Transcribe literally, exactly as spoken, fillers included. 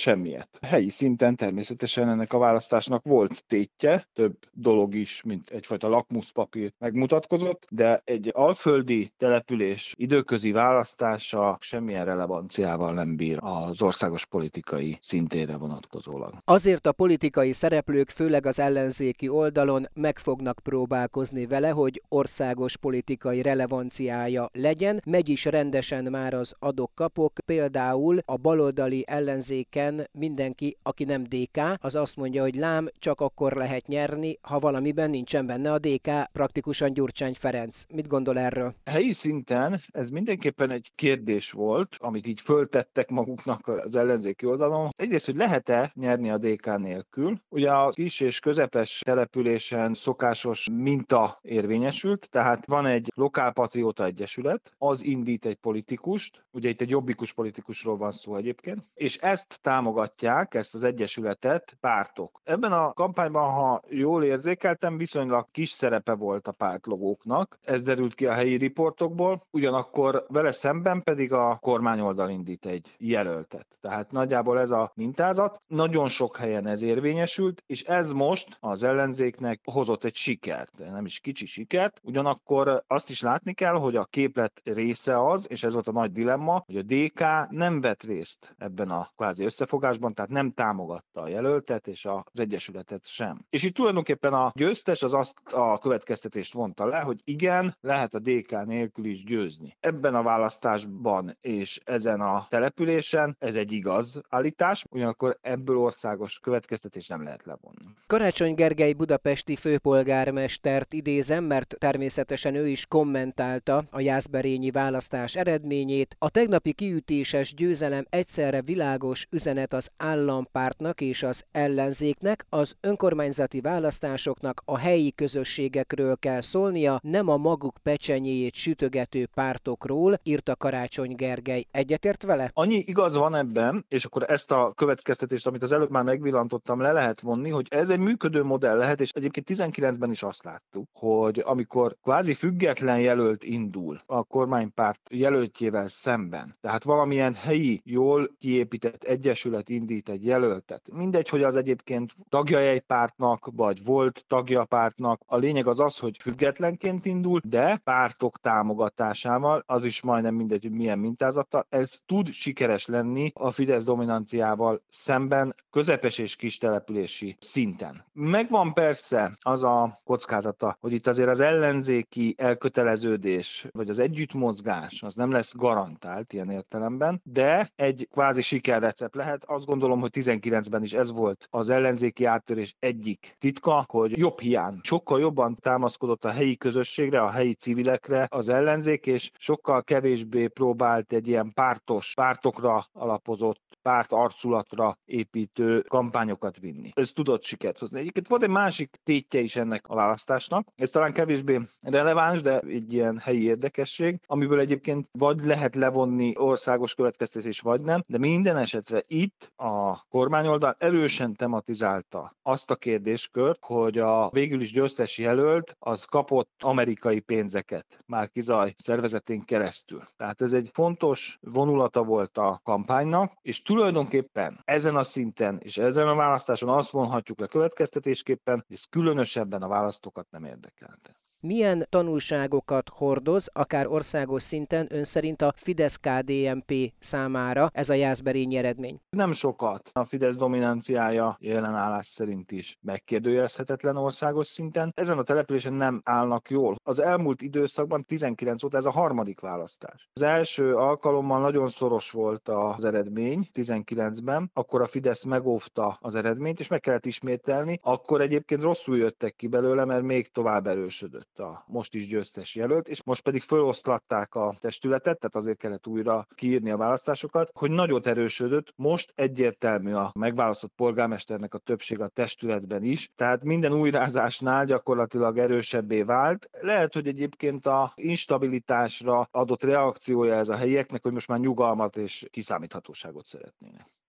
semmiet. Helyi szinten természetesen ennek a választásnak volt tétje, több dolog is, mint egyfajta lakmuszpapír megmutatkozott, de egy alföldi település időközi választása semmilyen relevanciával nem bír az országos politikai szintére vonatkozólag. Azért a politikai szereplők, főleg az ellenzéki oldalon meg fognak próbálkozni vele, hogy országos politikai relevanciája legyen. Megy is rendesen már az adok-kapok, például a baloldali ellenzéken mindenki, aki nem dé ká, az azt mondja, hogy lám, csak akkor lehet nyerni, ha valamiben nincsen benne a dé ká, praktikusan Gyurcsány Ferenc. Mit gondol erről? Helyi szinten ez mindenképpen egy kérdés volt, amit így föltettek maguknak az ellenzéki oldalon. Egyrészt, hogy lehet-e nyerni a dé ká nélkül. Ugye a kis és közepes településen szokásos minta érvényesült, tehát van egy lokálpatrióta egyesület, az indít egy politikust, ugye itt egy jobbikus politikusról van szó egyébként, és ezt támogatják, ezt az egyesületet pártok. Ebben a kampányban, ha jól érzékeltem, viszonylag kis szerepe volt a pártlogóknak, ez derült ki a helyi riportokból, ugyanakkor vele szemben pedig a kormányoldal indít egy jelöltet. Tehát nagyjából ez a mintázat, nagyon sok helyen ez érvényesült, és ez most az ellenzéknek hozott egy sikert, nem is kicsi sikert, ugyanakkor azt is látni kell, hogy a képlet része az, és ez volt a nagy dilemma, hogy a dé ká nem vett részt ebben a kvázi összefogásban, tehát nem támogatta a jelöltet és az egyesületet sem. És itt tulajdonképpen a győztes az azt a következtetést vonta le, hogy igen, lehet a dé ká nélkül is győzni. Ebben a választásban és ezen a településen ez egy igaz állítás, ugyanakkor ebből országos következtetést nem lehet levonni. Karácsony Gergely budapesti főpolgármestert idézem, mert természetesen ő is kommentálta a jászberényi választás eredményét. A tegnapi kiütéses győzelem egyszerre világos üzenet az állampártnak és az ellenzéknek, az önkormányzati választásoknak a helyi közösségekről kell szólnia, nem a maguk pecsenyéjét sütögető pártokról, írta Karácsony Gergely. Egyetért vele? Annyi igaz van ebben, és akkor ezt a következtetést, amit az előbb már megvillantottam, le lehet vonni, hogy ez egy működő modell lehet, és egyébként tizenkilencben is azt láttuk, hogy amikor kvázi független jelölt indul a kormánypárt jelöltjével szemben, tehát valamilyen helyi, jól kiépített egyesület indít egy jelöltet, mindegy, hogy az egyébként tagja egy pártnak, vagy volt tagja a pártnak, a lényeg az az, hogy függetlenként indul, de pártok támogatásával, az is majdnem mindegy, hogy milyen mintázattal, ez tud sikeres lenni a Fidesz dominanciával szemben közepes és kis települési szinten. Megvan persze az a kockázata, hogy itt azért az ellenzéki elköteleződés, vagy az együttmozgás, az nem lesz garantált ilyen értelemben, de egy kvázi sikerrecept lehet. Azt gondolom, hogy tizenkilencben is ez volt az ellenzéki áttörés egyik titka, hogy jobb hiány. Sokkal jobban támaszkodott a helyi közösségre, a helyi civilekre az ellenzék, és sokkal kevésbé próbált egy ilyen pártos, pártokra alapozott, párt arculatra építő kampányokat vinni. Ez tudott sikert hozni. Egyébként volt egy másik tétje is ennek a választásnak. Ez talán kevésbé releváns, de egy ilyen helyi érdekesség, amiből egyébként vagy lehet levonni országos következtetés, vagy nem, de minden esetre itt a kormányoldal erősen tematizálta azt a kérdéskört, hogy a végül is győztes jelölt az kapott amerikai pénzeket Márki Zaj szervezetén keresztül. Tehát ez egy fontos vonulata volt a kampánynak, és tulajdonképpen ezen a szinten és ezen a választáson azt vonhatjuk le következtetésképpen, hogy ez különösebben a választókat nem érdekelte. Milyen tanulságokat hordoz, akár országos szinten ön szerint a Fidesz-ká dé en pé számára ez a jászberényi eredmény? Nem sokat. A Fidesz dominanciája jelenállás szerint is megkérdőjelezhetetlen országos szinten. Ezen a településen nem állnak jól. Az elmúlt időszakban tizenkilenc óta ez a harmadik választás. Az első alkalommal nagyon szoros volt az eredmény, tizenkilencben, akkor a Fidesz megóvta az eredményt, és meg kellett ismételni. Akkor egyébként rosszul jöttek ki belőle, mert még tovább erősödött a most is győztes jelölt, és most pedig feloszlatták a testületet, tehát azért kellett újra kiírni a választásokat, hogy nagyot erősödött, most egyértelmű a megválasztott polgármesternek a többség a testületben is, tehát minden újrázásnál gyakorlatilag erősebbé vált. Lehet, hogy egyébként a instabilitásra adott reakciója ez a helyieknek, hogy most már nyugalmat és kiszámíthatóságot szeretnének.